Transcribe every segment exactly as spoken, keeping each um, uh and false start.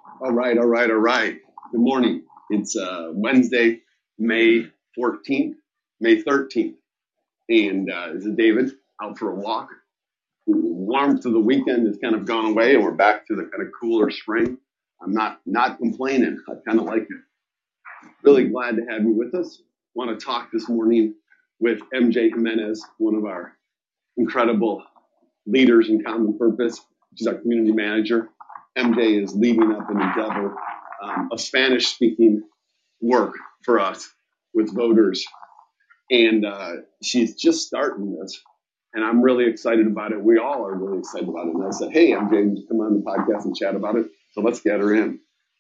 All right, all right, all right. Good morning. It's uh, Wednesday, May fourteenth, May thirteenth. And uh, this is David out for a walk. The warmth of the weekend has kind of gone away and we're back to the kind of cooler spring. I'm not not complaining. I kind of like it. Really glad to have you with us. Want to talk this morning with M J Jimenez, one of our incredible leaders in Common Purpose. She's our community manager. M J is leading up an endeavor, um, a Spanish-speaking work for us with voters. And uh, she's just starting this. And I'm really excited about it. We all are really excited about it. And I said, hey, M J, would you come on the podcast and chat about it? So let's get her in.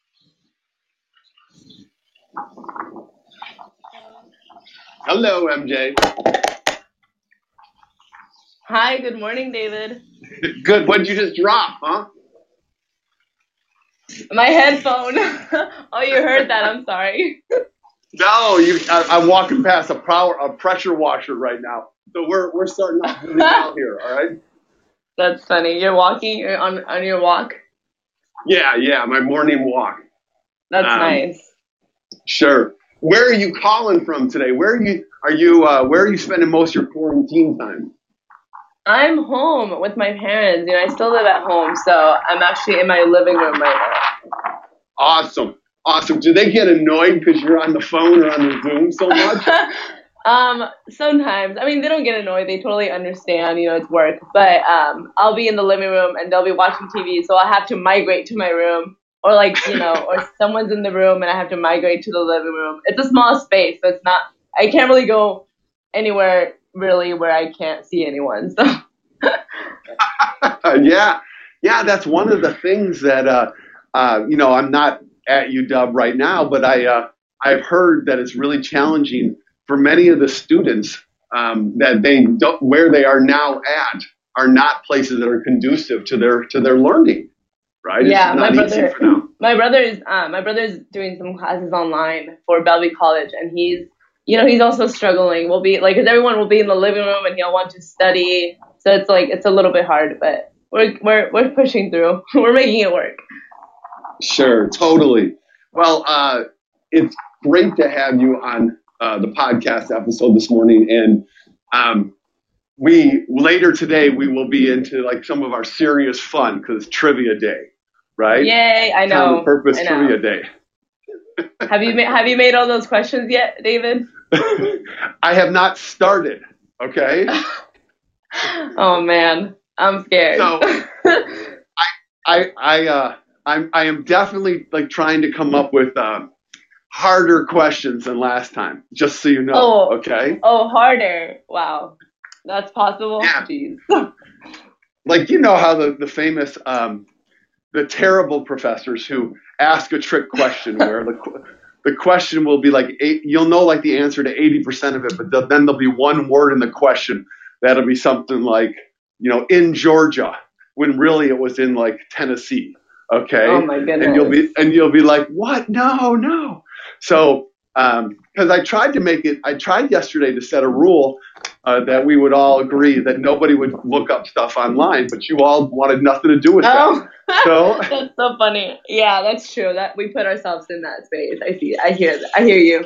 Hello, M J. Hi, good morning, David. Good. What did you just drop, huh? My headphone. Oh, you heard that. I'm sorry. No, you. I, I'm walking past a power, a pressure washer right now. So we're we're starting off really well here. All right. That's funny. You're walking you're on on your walk. Yeah, yeah. My morning walk. That's um, nice. Sure. Where are you calling from today? Where are you? Are you? Uh, where are you spending most of your quarantine time? I'm home with my parents. You know, I still live at home, so I'm actually in my living room right Awesome. Awesome. Do they get annoyed because you're on the phone or on the Zoom so much? now. um, sometimes. I mean, they don't get annoyed. They totally understand. You know, it's work. But um, I'll be in the living room and they'll be watching T V, so I have to migrate to my room. Or like, you know, or someone's in the room and I have to migrate to the living room. It's a small space, so it's not, I can't really go anywhere really where I can't see anyone. So yeah. Yeah, that's one of the things that, uh, uh, you know, I'm not at U W right now, but I, uh, I've heard that it's really challenging for many of the students um, that they don't, where they are now at are not places that are conducive to their, to their learning. Right? yeah, It's my not easy brother, for now. my brother's, um, my brother's doing some classes online for Bellevue College, and he's, you know, he's also struggling. We'll be like, cause everyone will be in the living room, and he'll want to study. So it's like it's a little bit hard, but we're we're we're pushing through. We're making it work. Sure, totally. Well, uh, it's great to have you on uh, the podcast episode this morning, and um, we later today we will be into like some of our serious fun because it's trivia day, right? Yay! I know. Common Purpose I know. Trivia Day. Have you ma- have you made all those questions yet, David? I have not started. Okay. Oh man, I'm scared. So I I I uh I'm I am definitely like trying to come up with um, harder questions than last time, just so you know. Oh, okay. Oh, harder. Wow, that's possible. Yeah. Jeez. Like you know how the the famous um the terrible professors who ask a trick question where the the question will be like eight, you'll know like the answer to eighty percent of it, but the, then there'll be one word in the question that'll be something like, you know, in Georgia, when really it was in like Tennessee. Okay. Oh my goodness. And you'll be and you'll be like, what? No, no. So um because I tried to make it I tried yesterday to set a rule uh, that we would all agree that nobody would look up stuff online, but you all wanted nothing to do with Oh. that. So That's so funny. Yeah, that's true. That we put ourselves in that space. I see. I hear that. I hear you.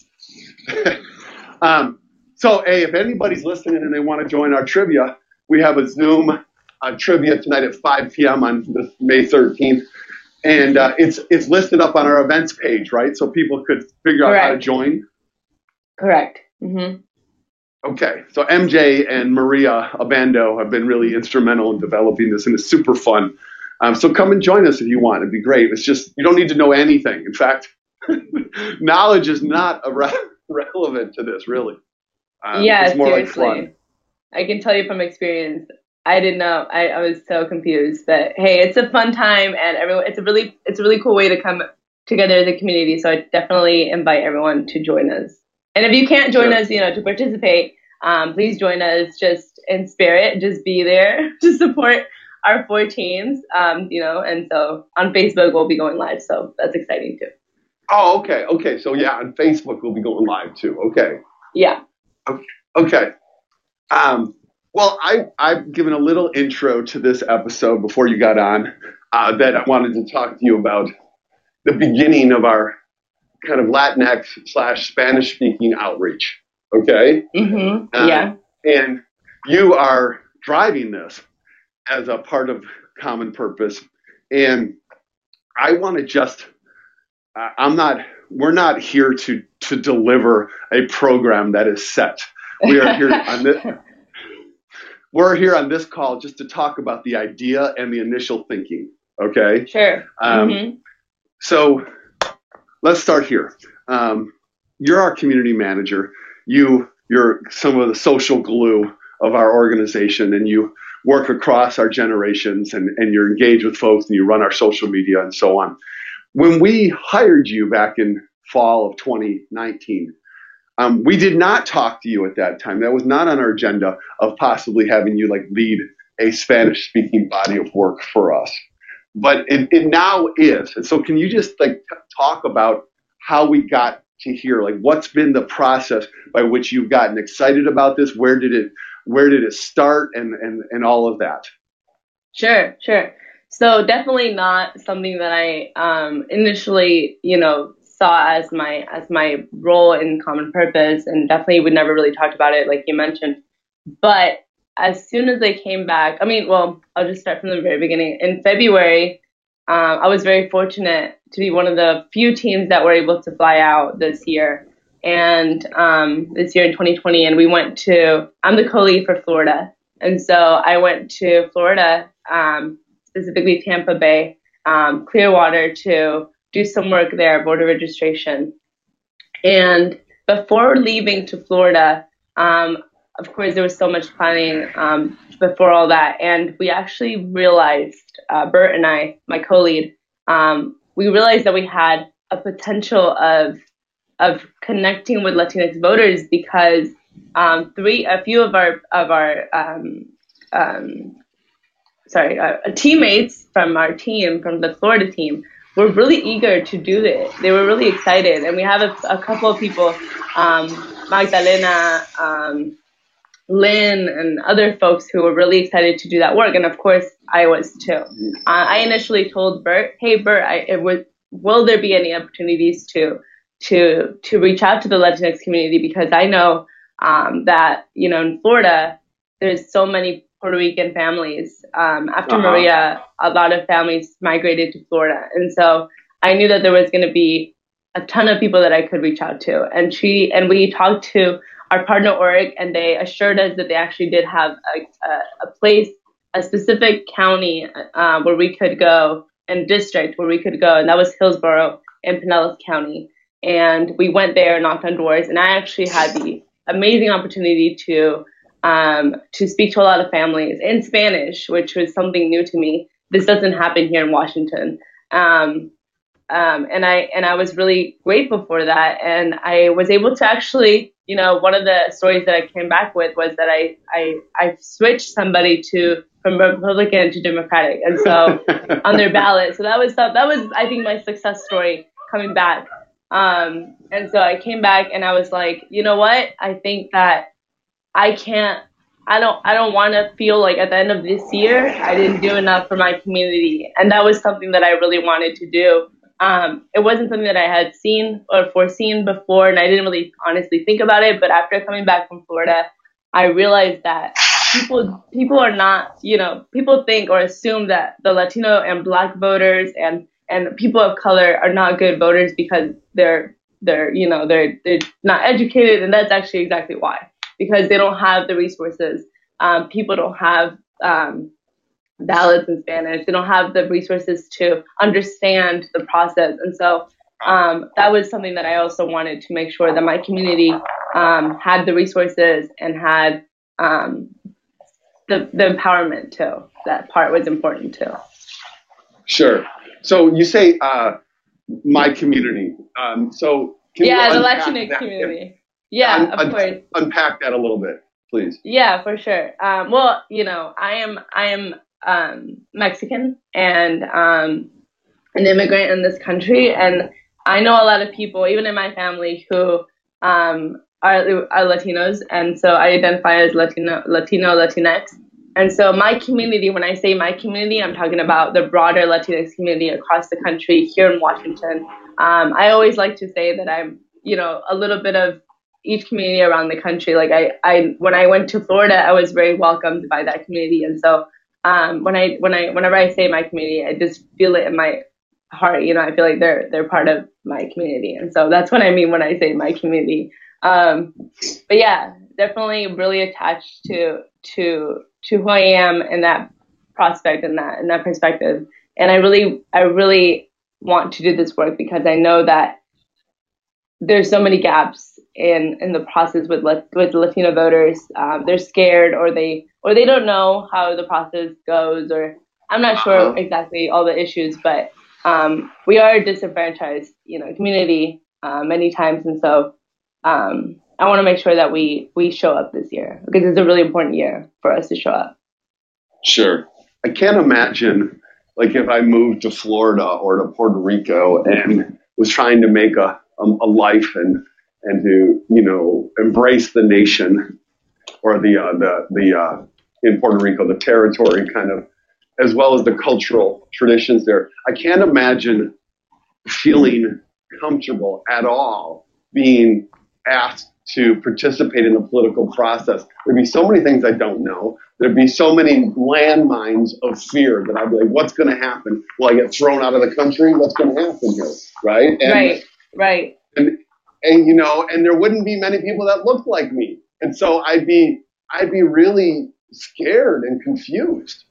um, so, hey, if anybody's listening and they want to join our trivia, we have a Zoom uh, trivia tonight at five p.m. on this May thirteenth. And uh, it's it's listed up on our events page, right? So people could figure Correct. out how to join. Correct. Mm-hmm. Okay. So M J and Maria Abando have been really instrumental in developing this, and it's super fun. Um, so come and join us if you want. It'd be great. It's just, you don't need to know anything. In fact, knowledge is not a re- relevant to this, really. Um, Yeah, it's more seriously. like fun. I can tell you from experience. I didn't know. I, I was so confused. But hey, it's a fun time, and everyone. It's a really it's a really cool way to come together as a community. So I definitely invite everyone to join us. And if you can't join Sure. us, you know, to participate, um, please join us just in spirit. Just be there to support our four teams. Um, you know, and so on Facebook we'll be going live. So that's exciting too. Oh, okay. Okay. So yeah, on Facebook we'll be going live too. Okay. Yeah. Okay. Um, well, I, I've given a little intro to this episode before you got on. uh, that I wanted to talk to you about the beginning of our kind of Latinx slash Spanish speaking outreach. Okay. Mm-hmm. Uh, Yeah. and you are driving this as a part of Common Purpose. And I want to just, uh, I'm not, we're not here to, to deliver a program that is set. We are here on this, we're here on this call just to talk about the idea and the initial thinking. Okay. Sure. Um, Mm-hmm. So let's start here. Um, you're our community manager. You, you're some of the social glue of our organization, and you work across our generations, and, and you're engaged with folks, and you run our social media and so on. When we hired you back in fall of twenty nineteen, um, we did not talk to you at that time. That was not on our agenda of possibly having you like lead a Spanish speaking body of work for us. But it, it now is. And so can you just like t- talk about how we got to here? Like what's been the process by which you've gotten excited about this? Where did it where did it start and, and, and all of that? Sure, sure. So definitely not something that I um, initially, you know, saw as my as my role in Common Purpose, and definitely we never really talked about it, like you mentioned. But as soon as they came back, I mean, well, I'll just start from the very beginning. In February, um, I was very fortunate to be one of the few teams that were able to fly out this year, and um, this year in twenty twenty, and we went to. I'm the co-lead for Florida, and so I went to Florida. Um, specifically Tampa Bay, um, Clearwater, to do some work there, voter registration. And before leaving to Florida, um, of course, there was so much planning um, before all that. And we actually realized, uh, Bert and I, my co-lead, um, we realized that we had a potential of of connecting with Latinx voters because um, three, a few of our of our um, um, sorry, uh, teammates from our team, from the Florida team, were really eager to do it. They were really excited. And we have a, a couple of people, um, Magdalena, um, Lynn, and other folks who were really excited to do that work. And of course, I was too. Uh, I initially told Bert, hey, Bert, I, it would, will there be any opportunities to, to, to reach out to the Latinx community? Because I know um, that, you know, in Florida, there's so many Puerto Rican families. Um, after Uh-huh. Maria, a lot of families migrated to Florida. And so I knew that there was going to be a ton of people that I could reach out to. And she, and we talked to our partner org, and they assured us that they actually did have a, a, a place, a specific county uh, where we could go, and district where we could go. And that was Hillsborough in Pinellas County. And we went there, knocked on doors, and I actually had the amazing opportunity to Um, to speak to a lot of families in Spanish, which was something new to me. This doesn't happen here in Washington. Um, um, and I and I was really grateful for that. And I was able to actually, you know, one of the stories that I came back with was that I I, I switched somebody to from Republican to Democratic, and so on their ballot. So that was that was I think my success story coming back. Um, and so I came back and I was like, you know what? I think that I can't, I don't, I don't want to feel like at the end of this year, I didn't do enough for my community. And that was something that I really wanted to do. Um, it wasn't something that I had seen or foreseen before, and I didn't really honestly think about it. But after coming back from Florida, I realized that people, people are not, you know, people think or assume that the Latino and Black voters and, and people of color are not good voters because they're, they're, you know, they're, they're not educated. And that's actually exactly why. Because they don't have the resources. Um, people don't have um, ballots in Spanish. They don't have the resources to understand the process. And so um, that was something that I also wanted to make sure that my community um, had the resources and had um, the, the empowerment too. That part was important too. Sure. So you say uh, my community. Um, so can yeah, you the unpack Latinx that? community. Yeah, Un- of un- course. Unpack that a little bit, please. Yeah, for sure. Um, well, you know, I am I am um, Mexican and um, an immigrant in this country, and I know a lot of people, even in my family, who um, are are Latinos, and so I identify as Latino, Latino, Latinx. And so my community, when I say my community, I'm talking about the broader Latinx community across the country here in Washington. Um, I always like to say that I'm, you know, a little bit of each community around the country. Like I, I when I went to Florida, I was very welcomed by that community. And so um, when I, when I, whenever I say my community, I just feel it in my heart. You know, I feel like they're they're part of my community. And so that's what I mean when I say my community. Um, but yeah, definitely really attached to to to who I am in that prospect and that in that perspective. And I really I really want to do this work because I know that there's so many gaps in in the process with with Latino voters. Um, they're scared or they or they don't know how the process goes, or I'm not sure Uh-huh. exactly all the issues, but um, we are a disenfranchised, you know, community uh, many times, and so um, I want to make sure that we we show up this year because it's a really important year for us to show up. Sure. I can't imagine, like, if I moved to Florida or to Puerto Rico and was trying to make a, a, a life and and to, you know, embrace the nation or the uh, the the uh, in Puerto Rico, the territory, kind of, as well as the cultural traditions there. I can't imagine feeling comfortable at all being asked to participate in the political process. There'd be so many things I don't know. There'd be so many landmines of fear that I'd be like, what's going to happen? Will I get thrown out of the country? What's going to happen here? Right? And, right, right. And, and, you know, and there wouldn't be many people that looked like me. And so I'd be, I'd be really scared and confused.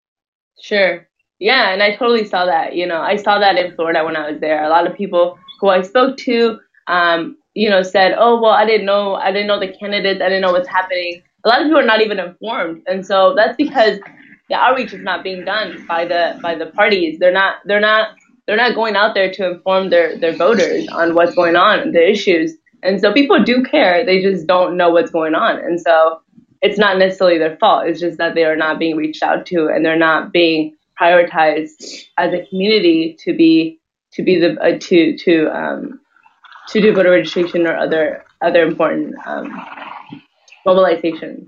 Sure. Yeah, and I totally saw that. You know, I saw that in Florida when I was there. A lot of people who I spoke to, um, you know, said, "Oh, well, I didn't know, I didn't know the candidates, I didn't know what's happening." A lot of people are not even informed, and so that's because the outreach is not being done by the by the parties. They're not, they're not, they're not going out there to inform their their voters on what's going on, the issues, and so people do care. They just don't know what's going on, and so it's not necessarily their fault. It's just that they are not being reached out to and they're not being prioritized as a community to be to be the uh, to to um, to do voter registration or other other important um, mobilizations.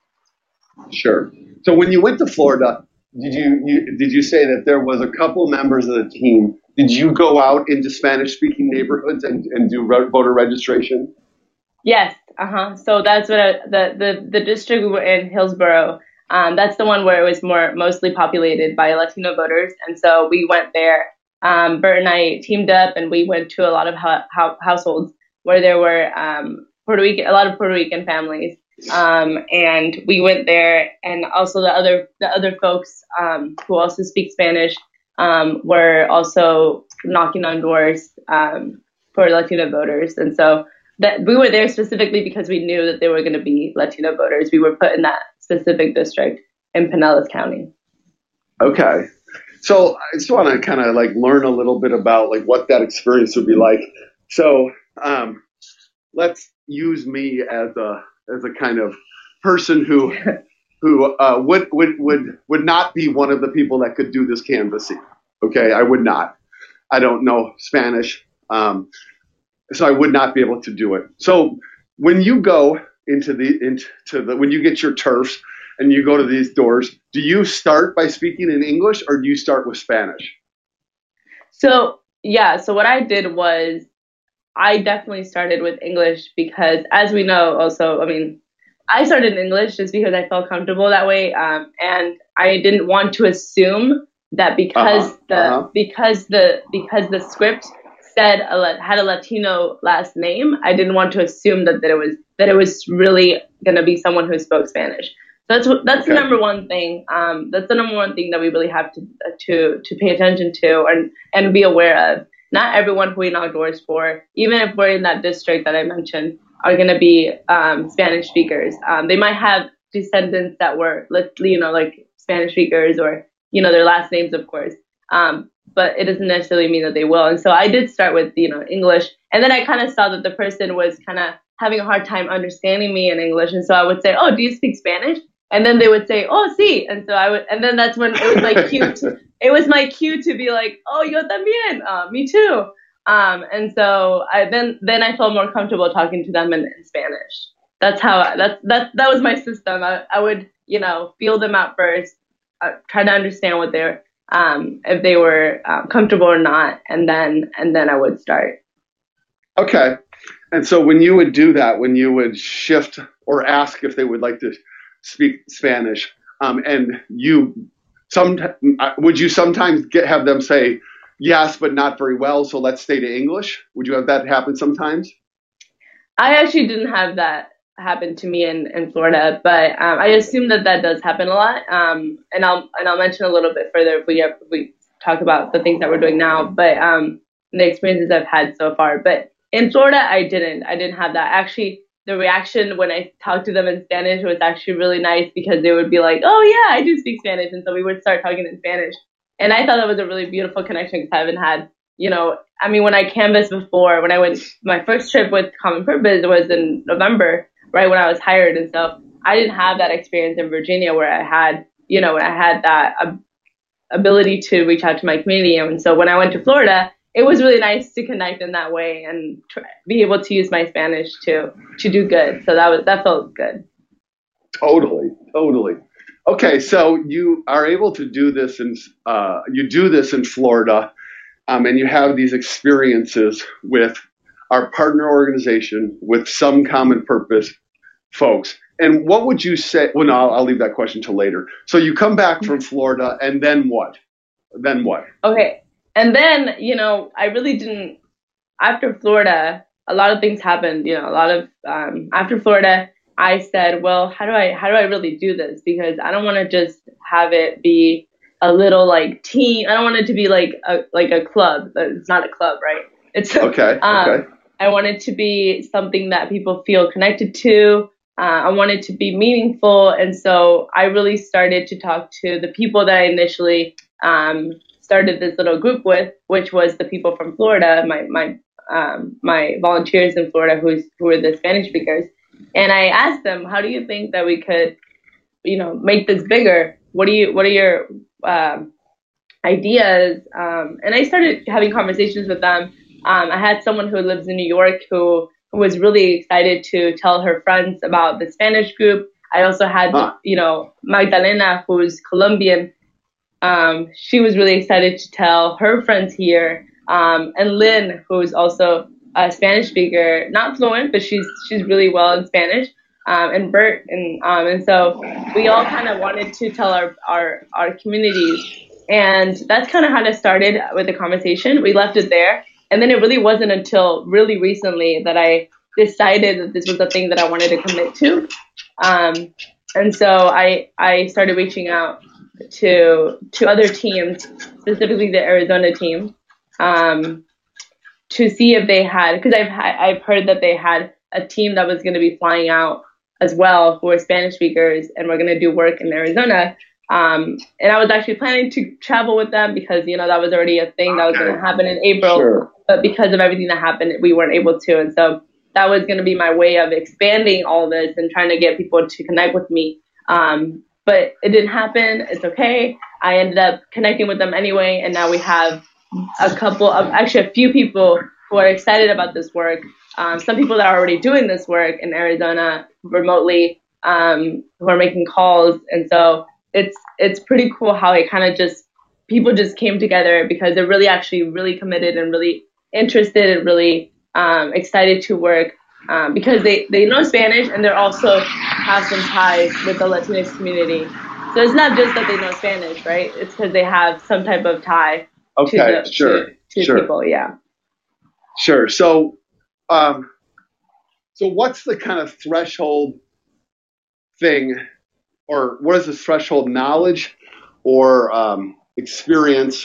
Sure. So when you went to Florida, did you, you did you say that there was a couple members of the team? Did you go out into Spanish-speaking neighborhoods and, and do re- voter registration? Yes. Uh huh. So that's what I, the the the district we were in, Hillsborough. Um, that's the one where it was more mostly populated by Latino voters, and so we went there. Um, Bert and I teamed up, and we went to a lot of ho- ho- households where there were um, Puerto Rican, a lot of Puerto Rican families, um, and we went there, and also the other the other folks um, who also speak Spanish um, were also knocking on doors um, for Latino voters, and so that we were there specifically because we knew that there were going to be Latino voters. We were put in that specific district in Pinellas County. Okay. So I just want to kind of like learn a little bit about like what that experience would be like. So um, let's use me as a as a kind of person who who uh, would would would would not be one of the people that could do this canvassing. Okay, I would not. I don't know Spanish. Um, So I would not be able to do it. So when you go into the into the when you get your turfs and you go to these doors, do you start by speaking in English or do you start with Spanish? So yeah, so what I did was I definitely started with English because, as we know, also, I mean, I started in English just because I felt comfortable that way, um, and I didn't want to assume that because Uh-huh. the Uh-huh. because the because the script said a, had a Latino last name, I didn't want to assume that, that it was that it was really going to be someone who spoke Spanish. So that's that's the Okay. number one thing. Um, that's the number one thing that we really have to to to pay attention to and and be aware of. Not everyone who we knock doors for, even if we're in that district that I mentioned, are going to be um, Spanish speakers. Um, they might have descendants that were, you know, like Spanish speakers or, you know, their last names, of course. Um, but it doesn't necessarily mean that they will. And so I did start with, you know, English. And then I kind of saw that the person was kind of having a hard time understanding me in English. And so I would say, "Oh, do you speak Spanish?" And then they would say, "Oh, sí." And so I would, and then that's when it was like cute. It was my cue to be like, "Oh, yo también, uh, me too." Um, and so I then then I felt more comfortable talking to them in, in Spanish. That's how I, that's that that was my system. I, I would you know, feel them out first, uh, try to understand what they're, um, if they were uh, comfortable or not, and then and then I would start. Okay. And so when you would do that, when you would shift or ask if they would like to speak Spanish, um, and you some would you sometimes get have them say yes, but not very well, so let's stay to English? Would you have that happen sometimes? I actually didn't have that happen to me in, in Florida, but um, I assume that that does happen a lot. Um, and I'll and I'll mention a little bit further if we have, if we talk about the things that we're doing now, but um, the experiences I've had so far. But in Florida, I didn't. I didn't have that. Actually, the reaction when I talked to them in Spanish was actually really nice because they would be like, "Oh yeah, I do speak Spanish," and so we would start talking in Spanish. And I thought that was a really beautiful connection because I haven't had, you know, I mean, when I canvassed before, when I went, my first trip with Common Purpose was in November, right when I was hired. And so I didn't have that experience in Virginia where I had, you know, I had that uh, ability to reach out to my community. And so when I went to Florida, it was really nice to connect in that way and try, be able to use my Spanish to, to do good. So that was, that felt good. Totally, totally. Okay, so you are able to do this in, uh, you do this in Florida. Um, and you have these experiences with our partner organization, with some common purpose folks. And what would you say? Well, no, I'll, I'll leave that question till later. So you come back from Florida, and then what? Then what? Okay. And then, you know, I really didn't, after Florida, a lot of things happened, you know, a lot of, um, after Florida, I said, well, how do I, how do I really do this? Because I don't want to just have it be a little like team. I don't want it to be like a, like a club. It's not a club, right? It's okay. Um, okay. I want it to be something that people feel connected to. Uh, I want it to be meaningful. And so I really started to talk to the people that I initially, um, started this little group with, which was the people from Florida, my, my, um, my volunteers in Florida who's, who were the Spanish speakers. And I asked them, how do you think that we could, you know, make this bigger? What do you, what are your, um, ideas? Um, and I started having conversations with them. Um, I had someone who lives in New York who, who was really excited to tell her friends about the Spanish group. I also had, huh. you know, Magdalena, who's Colombian. Um, she was really excited to tell her friends here. Um, and Lynn, who's also a Spanish speaker, not fluent, but she's she's really well in Spanish. Um, and Bert, and um, and so we all kind of wanted to tell our our our communities, and that's kind of how it started with the conversation. We left it there, and then it really wasn't until really recently that I decided that this was the thing that I wanted to commit to. Um, and so I I started reaching out to to other teams, specifically the Arizona team, um, to see if they had, because I've I've heard that they had a team that was going to be flying out as well who were Spanish speakers and we're going to do work in Arizona. Um, and I was actually planning to travel with them because, you know, that was already a thing that was going to happen in April. Sure. But because of everything that happened, we weren't able to. And so that was going to be my way of expanding all this and trying to get people to connect with me. Um, but it didn't happen. It's okay. I ended up connecting with them anyway. And now we have a couple of, actually a few people who are excited about this work. Um, some people that are already doing this work in Arizona remotely, um, who are making calls. And so it's, it's pretty cool how it kind of just, people just came together because they're really actually really committed and really interested and really, um, excited to work, um, because they, they know Spanish and they're also have some ties with the Latinx community. So it's not just that they know Spanish, right? It's because they have some type of tie okay, to the, sure, to, to sure. people. Yeah. Sure. So, um, so what's the kind of threshold thing, or what is the threshold knowledge or um, experience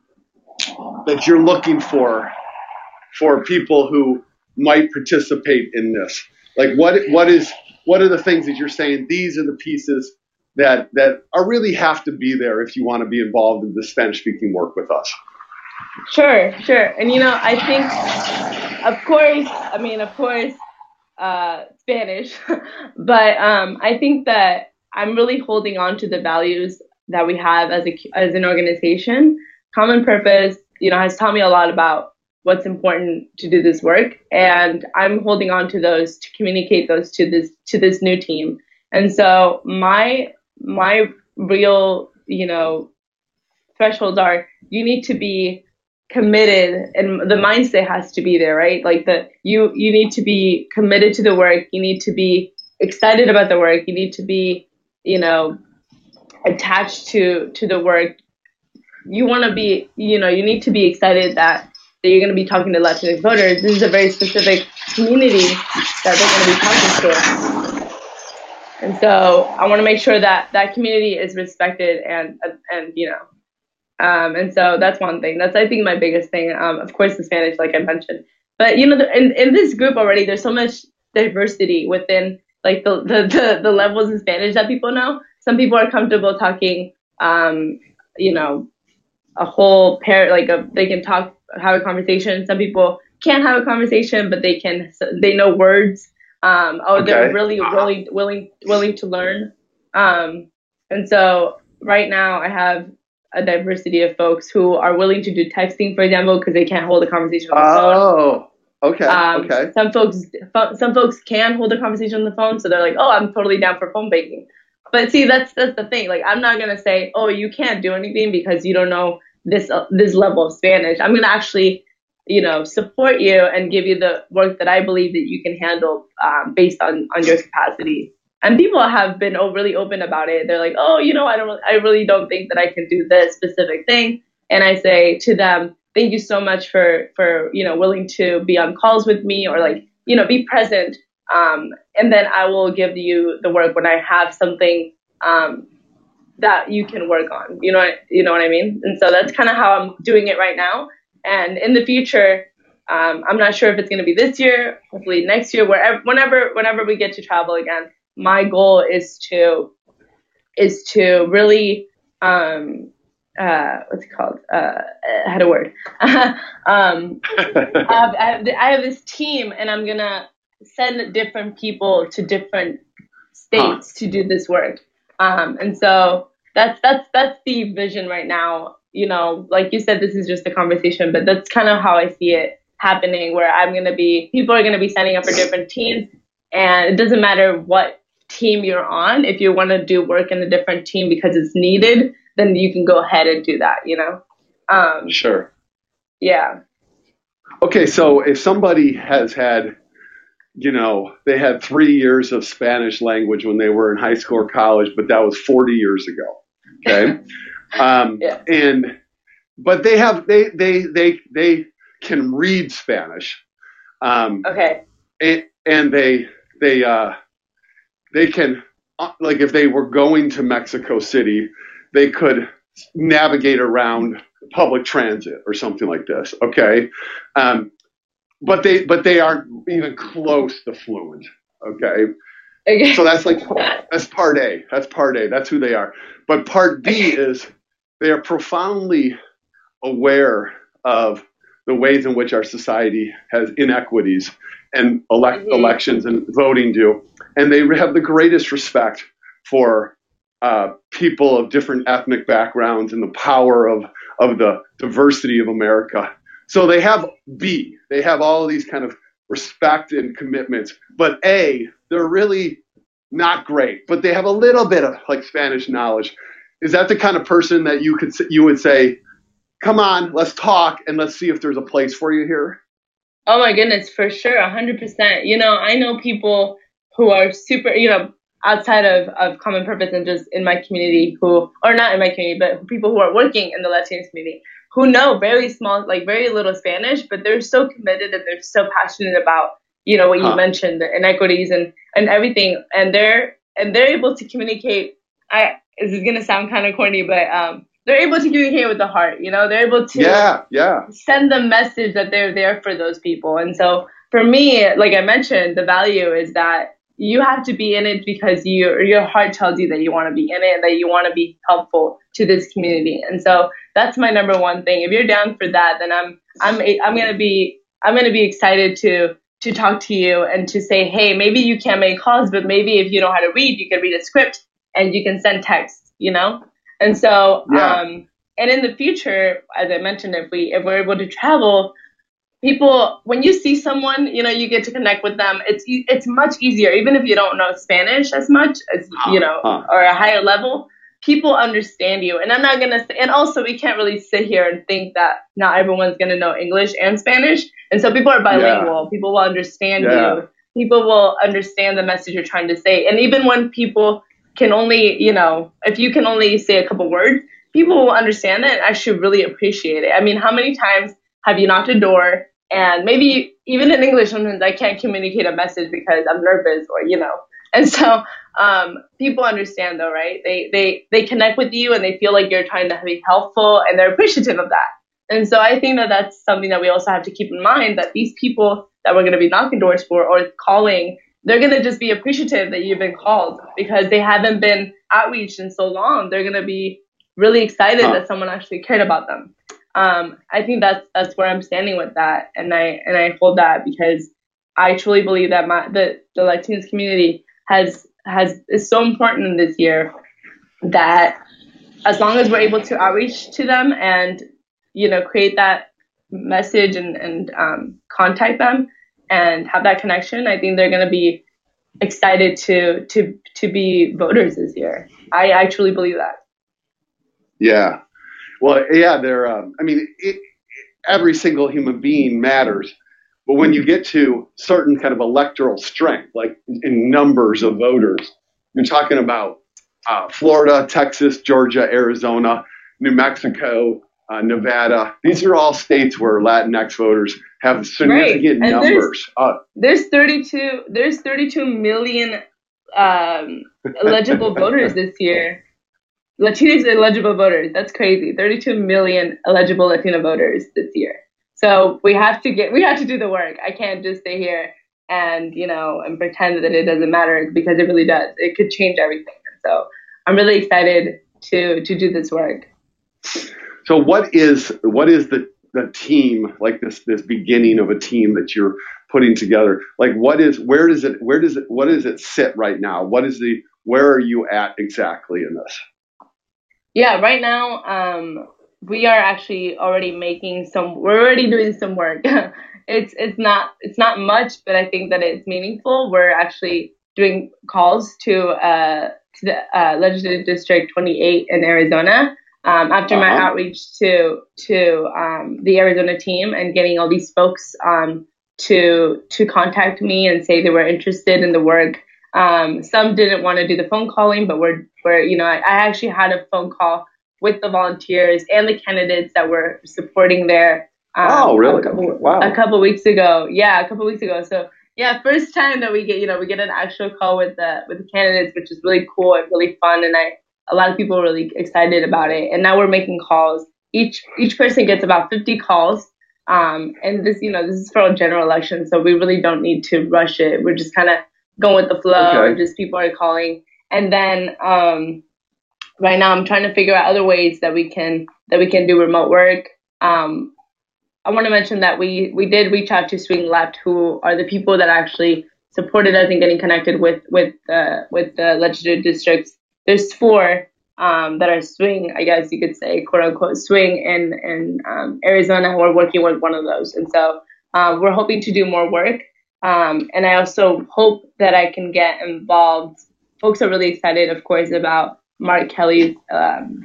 that you're looking for for people who might participate in this? Like, what what is what are the things that you're saying? These are the pieces that that are really have to be there if you want to be involved in the Spanish speaking work with us. Sure, sure. And, you know, I think, of course, I mean, of course, uh, Spanish, but um, I think that I'm really holding on to the values that we have as a, as an organization. Common Purpose, you know, has taught me a lot about what's important to do this work. And I'm holding on to those to communicate those to this, to this new team. And so my, my real, you know, thresholds are you need to be committed and the mindset has to be there, right? Like the you you need to be committed to the work, you need to be excited about the work, you need to be, you know, attached to to the work. You want to be, you know, you need to be excited that that you're going to be talking to Latinx voters. This is a very specific community that they're going to be talking to. And so I want to make sure that that community is respected and and you know um, and so that's one thing. That's, I think, my biggest thing. Um, of course, the Spanish, like I mentioned. But, you know, the, in, in this group already, there's so much diversity within, like, the, the, the, the levels in Spanish that people know. Some people are comfortable talking, um, you know, a whole pair, like, a, they can talk, have a conversation. Some people can't have a conversation, but they can, they know words. Um, oh, okay. They're really, really willing, willing to learn. Um, and so right now I have a diversity of folks who are willing to do texting, for example, because they can't hold a conversation on the phone. Oh, okay, um, okay. Some folks, some folks can hold a conversation on the phone, so they're like, "Oh, I'm totally down for phone banking." But see, that's that's the thing. Like, I'm not gonna say, "Oh, you can't do anything because you don't know this uh, this level of Spanish." I'm gonna actually, you know, support you and give you the work that I believe that you can handle um, based on on your capacity. And people have been really open about it. They're like, "Oh, you know, I don't, I really don't think that I can do this specific thing." And I say to them, "Thank you so much for, for you know, willing to be on calls with me or like, you know, be present. Um, and then I will give you the work when I have something um, that you can work on." You know, you know what I mean? And so that's kind of how I'm doing it right now. And in the future, um, I'm not sure if it's going to be this year, hopefully next year, wherever, whenever, whenever we get to travel again. My goal is to is to really um uh what's it called uh I had a word um I, have, I, have, I have this team and I'm gonna send different people to different states huh. to do this work, um and so that's that's that's the vision right now. You know, like you said, this is just a conversation, but that's kind of how I see it happening, where I'm gonna be people are gonna be signing up for different teams, and it doesn't matter what team you're on. If you want to do work in a different team because it's needed, then you can go ahead and do that, you know? Um, sure. Yeah. Okay, so if somebody has had, you know, they had three years of Spanish language when they were in high school or college, but that was forty years ago. Okay. um, yeah. And, but they have, they, they, they, they can read Spanish. Um, okay. And, and they, they, uh, they can, like if they were going to Mexico City, they could navigate around public transit or something like this. Okay. Um, but they, but they aren't even close to fluent. Okay. Okay. So that's like, that's part A. That's part A. That's who they are. But part B okay. is they are profoundly aware of the ways in which our society has inequities and elect- mm-hmm. elections and voting do. And they have the greatest respect for uh, people of different ethnic backgrounds and the power of, of the diversity of America. So they have B, they have all of these kind of respect and commitments. But A, they're really not great, but they have a little bit of like Spanish knowledge. Is that the kind of person that you could you would say, come on, let's talk and let's see if there's a place for you here? Oh my goodness, for sure, one hundred percent. You know, I know people who are super, you know, outside of, of Common Purpose and just in my community who, or not in my community, but people who are working in the Latinx community who know very small, like very little Spanish, but they're so committed and they're so passionate about, you know, what huh. you mentioned, the inequities and, and everything. And they're, and they're able to communicate. I, this is going to sound kind of corny, but, um, they're able to communicate with the heart, you know, they're able to yeah, yeah. send the message that they're there for those people. And so for me, like I mentioned, the value is that you have to be in it because you, your heart tells you that you want to be in it, that you want to be helpful to this community. And so that's my number one thing. If you're down for that, then I'm, I'm, I'm going to be, I'm going to be excited to, to talk to you and to say, hey, maybe you can't make calls, but maybe if you know how to read, you can read a script and you can send text, you know? And so, yeah. um, and in the future, as I mentioned, if we, if we're able to travel, people, when you see someone, you know, you get to connect with them. It's e- it's much easier, even if you don't know Spanish as much as you know, Huh. or a higher level. People understand you, and I'm not gonna. Say, and also, we can't really sit here and think that not everyone's gonna know English and Spanish, and so people are bilingual. Yeah. People will understand Yeah. you. People will understand the message you're trying to say, and even when people can only, you know, if you can only say a couple words, people will understand it and actually really appreciate it. I mean, how many times have you knocked a door and maybe even in English sometimes I can't communicate a message because I'm nervous or you know. And so um, people understand though, right? They they they connect with you and they feel like you're trying to be helpful and they're appreciative of that. And so I think that that's something that we also have to keep in mind that these people that we're going to be knocking doors for or calling, they're going to just be appreciative that you've been called because they haven't been outreached in so long. They're going to be really excited Huh. that someone actually cared about them. Um, I think that's that's where I'm standing with that, and I and I hold that because I truly believe that my the the Latinx community has has is so important in this year that as long as we're able to outreach to them and you know create that message and and um, contact them and have that connection, I think they're going to be excited to to to be voters this year. I I truly believe that. Yeah. Well, yeah, they're, um, I mean, it, every single human being matters. But when you get to certain kind of electoral strength, like in numbers of voters, you're talking about uh, Florida, Texas, Georgia, Arizona, New Mexico, uh, Nevada. These are all states where Latinx voters have significant Right. And numbers. Uh, there's there's thirty-two there's thirty-two million um, eligible voters this year. Latinx eligible voters. That's crazy. thirty-two million eligible Latino voters this year. So we have to get, we have to do the work. I can't just stay here and, you know, and pretend that it doesn't matter because it really does. It could change everything. So I'm really excited to, to do this work. So what is, what is the, the team, like this, this beginning of a team that you're putting together? Like what is, where does it, where does it, what does it sit right now? What is the, where are you at exactly in this? Yeah, right now, um, we are actually already making some, we're already doing some work. it's, it's not, it's not much, but I think that it's meaningful. We're actually doing calls to, uh, to the, uh, Legislative District twenty-eight in Arizona. Um, after my Uh-huh. outreach to, to, um, the Arizona team and getting all these folks, um, to, to contact me and say they were interested in the work. Um, some didn't want to do the phone calling, but we're, we're you know, I, I actually had a phone call with the volunteers and the candidates that were supporting there. Um, Oh, really? A couple, Wow. a couple weeks ago. Yeah, a couple weeks ago. So yeah, first time that we get, you know, we get an actual call with the with the candidates, which is really cool and really fun, and I a lot of people are really excited about it. And now we're making calls. Each each person gets about fifty calls. Um, and this, you know, this is for a general election, so we really don't need to rush it. We're just kind of going with the flow, Okay. and just people are calling. And then um, right now, I'm trying to figure out other ways that we can that we can do remote work. Um, I want to mention that we we did reach out to Swing Left, who are the people that actually supported us in getting connected with with uh, with the legislative districts. There's four um, that are swing, I guess you could say, quote unquote, swing in in um, Arizona. We're working with one of those, and so um, we're hoping to do more work. Um, and I also hope that I can get involved. Folks are really excited, of course, about Mark Kelly's um,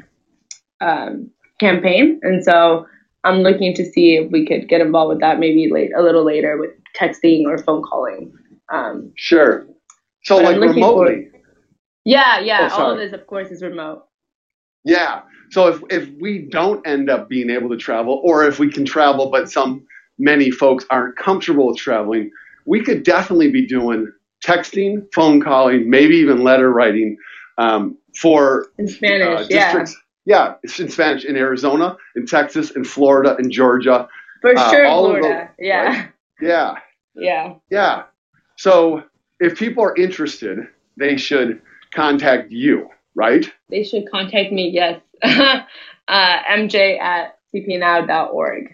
um, campaign, and so I'm looking to see if we could get involved with that maybe late a little later with texting or phone calling. Um, Sure. So but like I'm looking for remotely. yeah, yeah. Oh, All of sorry. this, of course, is remote. Yeah. So if if we don't end up being able to travel, or if we can travel, but some many folks aren't comfortable with traveling, we could definitely be doing texting, phone calling, maybe even letter writing um, for In uh, Spanish, yeah, districts. Yeah, it's in Spanish in Arizona, in Texas, in Florida, in Georgia, for uh, sure, all of those. Florida. Right? Yeah, Yeah. yeah. Yeah. So if people are interested, they should contact you, right? They should contact me. Yes, uh, M J at c p now dot org.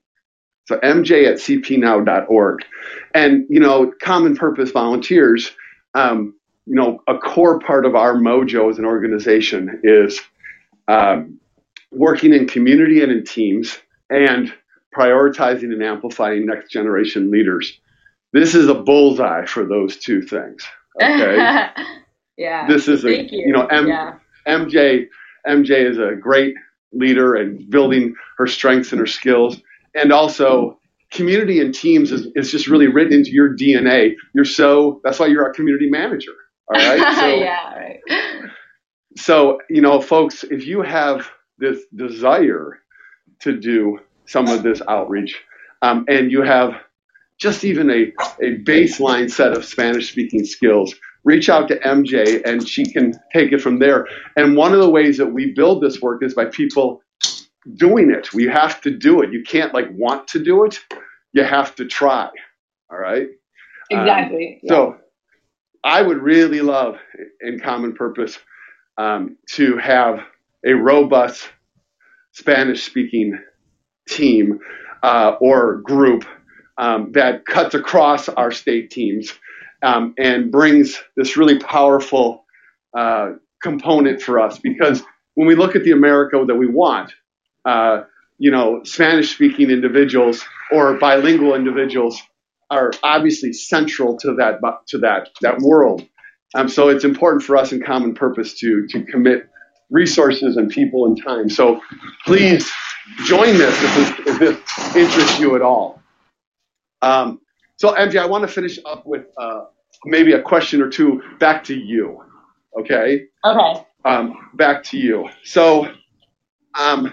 So M J at c p now dot org. And, you know, Common Purpose Volunteers, um, you know, a core part of our mojo as an organization is um, working in community and in teams and prioritizing and amplifying next generation leaders. This is a bullseye for those two things. Okay. Yeah. This is a, Thank you. you know, M- yeah. MJ, MJ is a great leader and building her strengths and her skills. And also community and teams is, is just really written into your D N A. You're so, that's why you're our community manager. All right. So, yeah. Right. So, you know, folks, if you have this desire to do some of this outreach, um, and you have just even a, a baseline set of Spanish speaking skills, reach out to M J and she can take it from there. And one of the ways that we build this work is by people doing it. We have to do it. You can't like want to do it. You have to try. All right. Exactly. Um, yeah. So I would really love in Common Purpose um, to have a robust Spanish speaking team uh, or group um, that cuts across our state teams um, and brings this really powerful uh, component for us. Because when we look at the America that we want, uh, you know, Spanish speaking individuals or bilingual individuals are obviously central to that to that that world. Um, so it's important for us in Common Purpose to to commit resources and people and time. So please join this if this, if this interests you at all. Um, so M J, I want to finish up with uh, maybe a question or two back to you. Okay. Okay. Um, back to you. So um,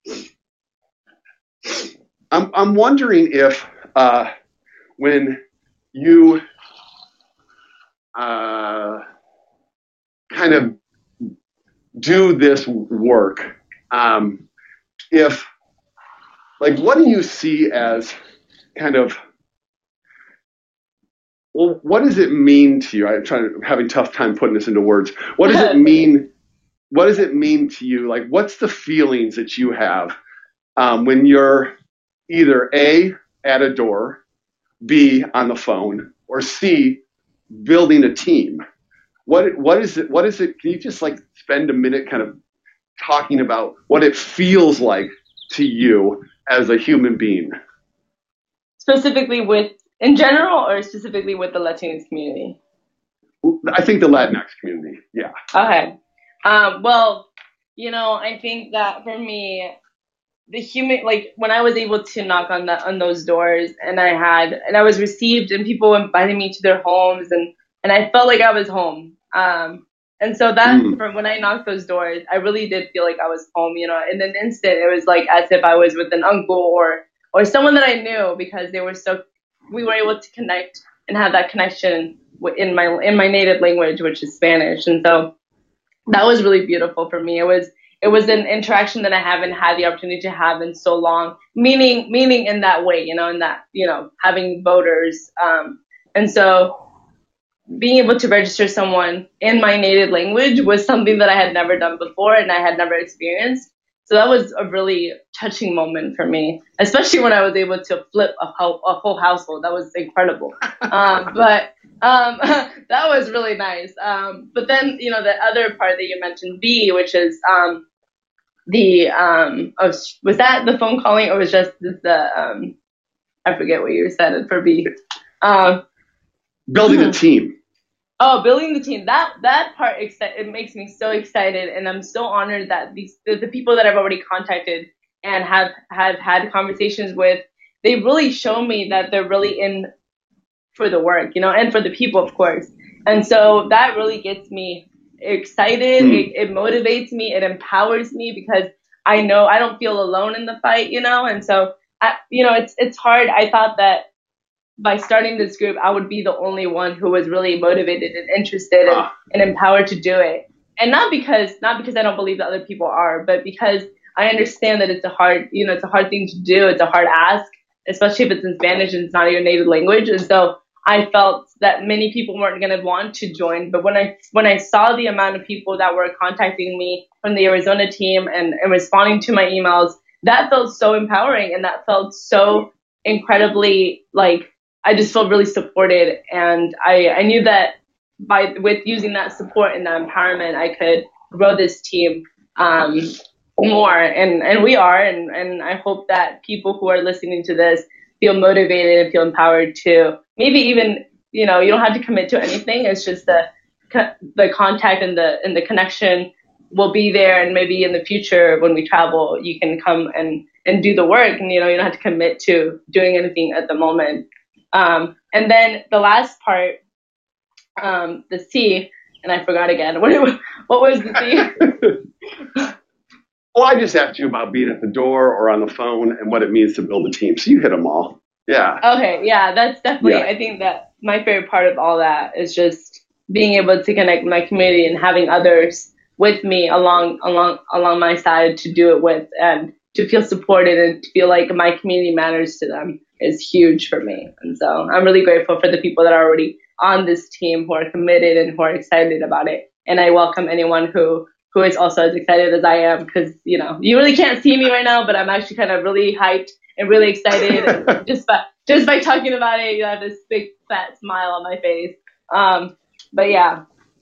I'm I'm wondering if uh, when you uh, kind of do this work, um, if like, what do you see as kind of, well, what does it mean to you? I'm trying to, having a tough time putting this into words. What does it mean? What does it mean to you? Like, what's the feelings that you have um, when you're either A, at a door, B, on the phone, or C, building a team? What what is it? What is it? Can you just like spend a minute kind of talking about what it feels like to you as a human being? Specifically with, in general, or specifically with the Latinx community? I think the Latinx community, yeah. Okay. Um, well, you know, I think that for me, the human, like when I was able to knock on that on those doors, and I had, and I was received, and people invited me to their homes, and and I felt like I was home. Um, and so that Mm. from when I knocked those doors, I really did feel like I was home. You know, in an instant, it was like as if I was with an uncle or or someone that I knew, because they were so, we were able to connect and have that connection in my in my native language, which is Spanish, and so that was really beautiful for me. It was it was an interaction that I haven't had the opportunity to have in so long. Meaning meaning in that way, you know, in that, you know, having voters. Um, and so being able to register someone in my native language was something that I had never done before and I had never experienced. So that was a really touching moment for me, especially when I was able to flip a whole, a whole household. That was incredible. Um, but um, that was really nice. Um, but then, you know, the other part that you mentioned, B, which is um, the, um, oh, was that the phone calling, or was just the, um, I forget what you said for B. Um, Building a team. Oh, building the team. That that part exci- it makes me so excited, and I'm so honored that these the, the people that I've already contacted and have have had conversations with, they really show me that they're really in for the work, you know, and for the people, of course. And so that really gets me excited. Mm. It, it motivates me. It empowers me, because I know I don't feel alone in the fight, you know. And so, I, you know, it's it's hard. I thought that by starting this group, I would be the only one who was really motivated and interested and, Ah. and empowered to do it. And not because, not because I don't believe that other people are, but because I understand that it's a hard, you know, it's a hard thing to do. It's a hard ask, especially if it's in Spanish and it's not your native language. And so I felt that many people weren't going to want to join. But when I, when I saw the amount of people that were contacting me from the Arizona team and, and responding to my emails, that felt so empowering, and that felt so incredibly, like, I just felt really supported, and I, I knew that by with using that support and that empowerment, I could grow this team um, more, and and we are, and and I hope that people who are listening to this feel motivated and feel empowered to maybe even, you know, you don't have to commit to anything. It's just the the contact and the and the connection will be there, and maybe in the future when we travel, you can come and and do the work, and you know, you don't have to commit to doing anything at the moment. Um, and then the last part, um, the C, and I forgot again. What what was the C? Well, I just asked you about being at the door or on the phone and what it means to build a team. So you hit them all. Yeah. Okay, yeah, that's definitely, Yeah. I think that my favorite part of all that is just being able to connect with my community and having others with me along along along my side to do it with, and to feel supported and to feel like my community matters to them is huge for me. And so I'm really grateful for the people that are already on this team who are committed and who are excited about it. And I welcome anyone who who is also as excited as I am, because, you know, you really can't see me right now, but I'm actually kind of really hyped and really excited. And just by just by talking about it, you have this big fat smile on my face. Um, but yeah.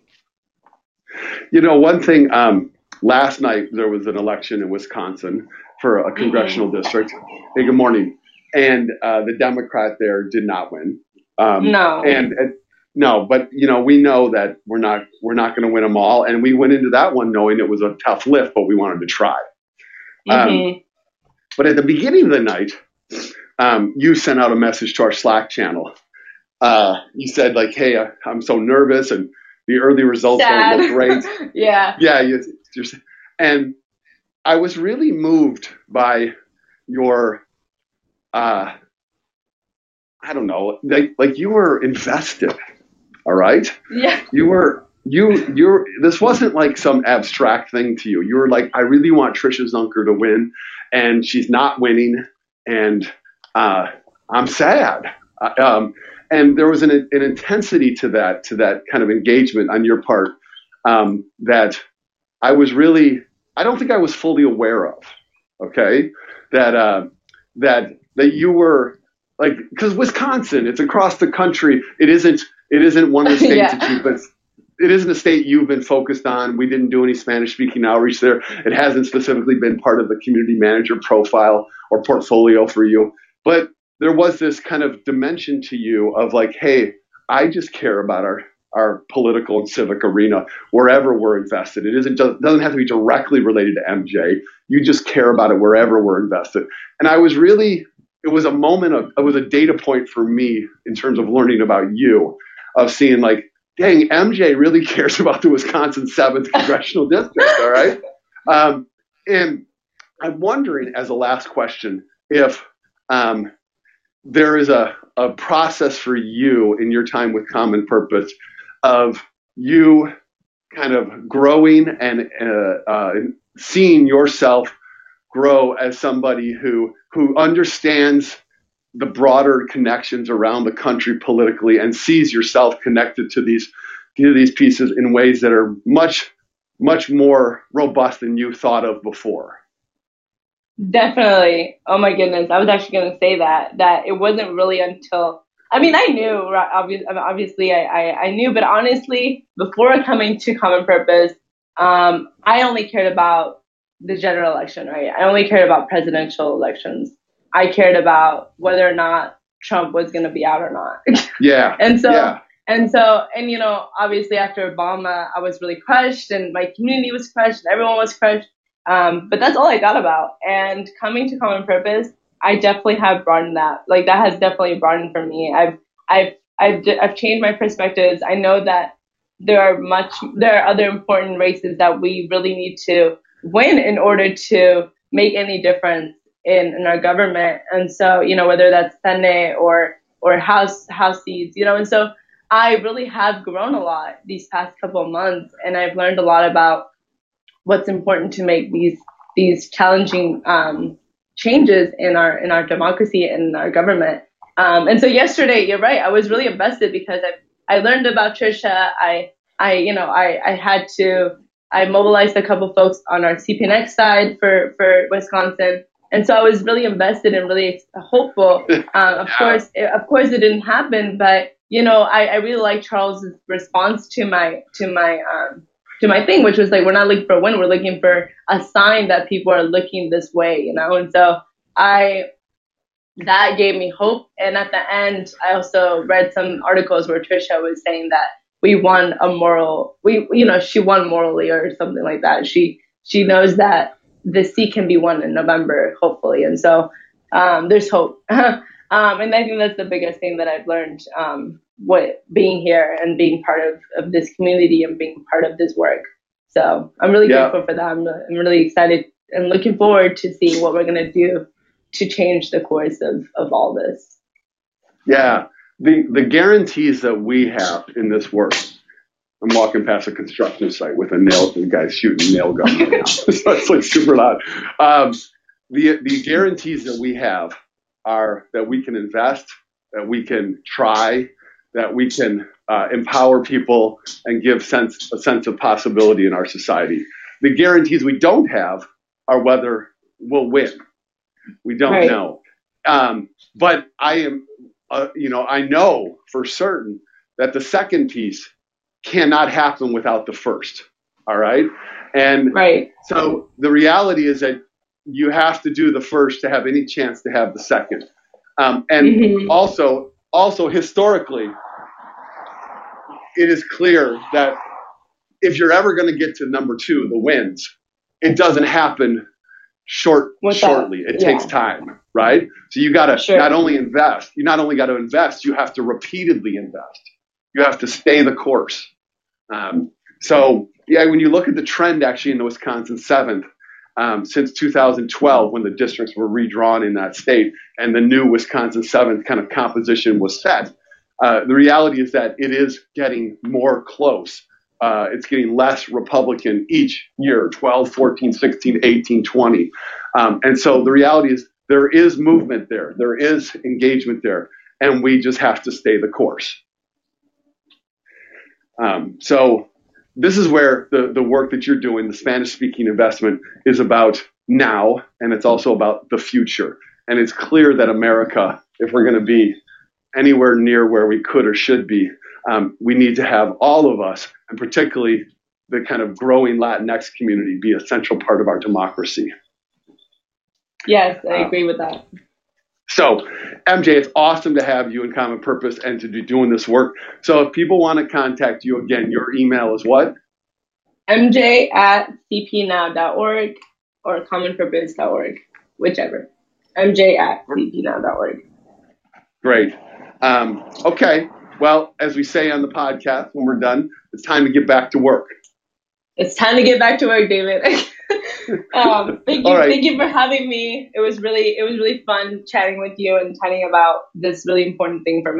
You know, one thing, um, last night there was an election in Wisconsin for a congressional mm-hmm. district. Hey, good morning. And uh, the Democrat there did not win. Um, no. And, and no, but you know, we know that we're not we're not going to win them all, and we went into that one knowing it was a tough lift, but we wanted to try. Mm-hmm. Um, but at the beginning of the night, um, you sent out a message to our Slack channel. Uh, you said like, "Hey, I, I'm so nervous, and the early results Sad. don't look great." yeah. Yeah. You, you're, and I was really moved by your. Uh, I don't know, like like you were invested. All right. Yeah. You were you you're. This wasn't like some abstract thing to you. You were like, I really want Tricia Zunker to win, and she's not winning, and uh, I'm sad. Uh, um, and there was an an intensity to that to that kind of engagement on your part um, that I was really. I don't think I was fully aware of. Okay, that uh, that that you were like, because Wisconsin, it's across the country. It isn't. It isn't one of the states yeah. that you've been. It isn't a state you've been focused on. We didn't do any Spanish-speaking outreach there. It hasn't specifically been part of the community manager profile or portfolio for you. But there was this kind of dimension to you of like, hey, I just care about our our political and civic arena wherever we're invested. It isn't just, doesn't have to be directly related to M J. You just care about it wherever we're invested. And I was really, it was a moment of, it was a data point for me in terms of learning about you, of seeing like, dang, M J really cares about the Wisconsin seventh Congressional District, all right? Um, and I'm wondering, as a last question, if um, there is a, a process for you in your time with Common Purpose of you kind of growing and uh, uh, seeing yourself grow as somebody who who understands the broader connections around the country politically and sees yourself connected to these to these pieces in ways that are much, much more robust than you thought of before. Definitely. Oh my goodness. I was actually going to say that, that it wasn't really until, I mean, I knew, obviously, obviously I, I, I knew, but honestly, before coming to Common Purpose, um, I only cared about the general election, right? I only cared about presidential elections. I cared about whether or not Trump was going to be out or not. Yeah. and so, yeah. and so, and you know, obviously after Obama, I was really crushed, and my community was crushed, and everyone was crushed. Um, but that's all I thought about. And coming to Common Purpose, I definitely have broadened that. Like that has definitely broadened for me. I've, I've, I've, I've changed my perspectives. I know that there are much, there are other important races that we really need to win in order to make any difference in, in our government. And so, you know, whether that's Senate or, or House, House seats, you know, and so I really have grown a lot these past couple of months, and I've learned a lot about what's important to make these these challenging um, changes in our in our democracy and in our government. Um, and so yesterday, you're right, I was really invested because I I learned about Tricia. I I you know I I had to I mobilized a couple folks on our C P N X side for for Wisconsin, and so I was really invested and really hopeful. Um, of course, it, of course, it didn't happen, but you know I, I really like Charles's response to my to my um, to my thing, which was like, we're not looking for a win. We're looking for a sign that people are looking this way, you know? And so I, that gave me hope. And at the end, I also read some articles where Trisha was saying that we won a moral, we, you know, she won morally or something like that. She, she knows that the seat can be won in November, hopefully. And so um, there's hope. um, and I think that's the biggest thing that I've learned, um, what being here and being part of, of this community and being part of this work. So I'm really Yeah. grateful for that. I'm, I'm really excited and looking forward to seeing what we're going to do to change the course of, of all this. Yeah. The, the guarantees that we have in this work, I'm walking past a construction site with a nail, the guy's shooting a nail gun right now. So it's like super loud. Um, the, the guarantees that we have are that we can invest, that we can try, that we can uh, empower people and give sense, a sense of possibility in our society. The guarantees we don't have are whether we'll win. We don't Right. know. Um, but I am, uh, you know, I know for certain that the second piece cannot happen without the first. All right. And Right. so the reality is that you have to do the first to have any chance to have the second. Um, and Mhm. also, also historically, it is clear that if you're ever going to get to number two, the wins, it doesn't happen short Without- shortly. It yeah. takes time, right? So you got to Sure. not only invest, you not only got to invest, you have to repeatedly invest. You have to stay the course. Um, so yeah, when you look at the trend actually in the Wisconsin seventh, um, since two thousand twelve, when the districts were redrawn in that state and the new Wisconsin seventh kind of composition was set, uh, the reality is that it is getting more close. Uh, it's getting less Republican each year, twelve, fourteen, sixteen, eighteen, twenty. Um, and so the reality is there is movement there. There is engagement there. And we just have to stay the course. Um, so this is where the, the work that you're doing, the Spanish-speaking investment, is about now, and it's also about the future. And it's clear that America, if we're going to be anywhere near where we could or should be, um, we need to have all of us, and particularly the kind of growing Latinx community, be a central part of our democracy. Yes, I agree with that. So, M J, it's awesome to have you in Common Purpose and to be doing this work. So if people want to contact you, again, your email is what? M J at c p now dot org or common purpose dot org, whichever. M J at c p now dot org. Great. Um, okay. Well, as we say on the podcast, when we're done, it's time to get back to work. It's time to get back to work, David. um, thank you, All right. thank you for having me. It was really, it was really fun chatting with you and chatting about this really important thing for me.